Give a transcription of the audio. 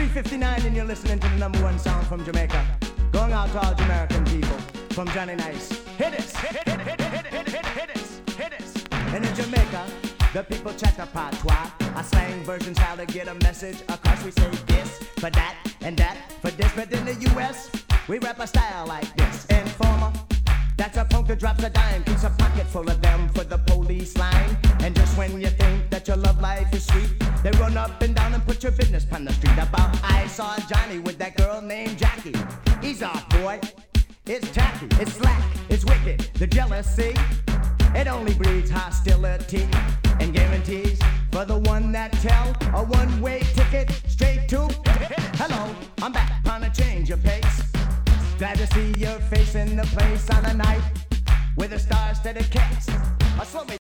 3:59 and you're listening to the number one sound from Jamaica. Going out to all Jamaican people from Johnny Nice. Hit it, hit it, hit it, hit it, hit it, hit it, hit it. And in Jamaica, the people check a patois, a slang version style to get a message across. We say this for that and that for this, but in the U.S. we rap a style like this. Informer, that's a punk that drops a dime, keeps a pocket full of them for the police line. And just when you think that your love life is sweet, they run up and down and put your business on the street. About I saw Johnny with that girl named Jackie. Ease off, boy. It's tacky, it's slack, it's wicked. The jealousy, it only breeds hostility and guarantees for the one that tell a one-way ticket straight to hello, I'm back on a change of pace. Glad to see your face in the place on a night with the stars that it cast.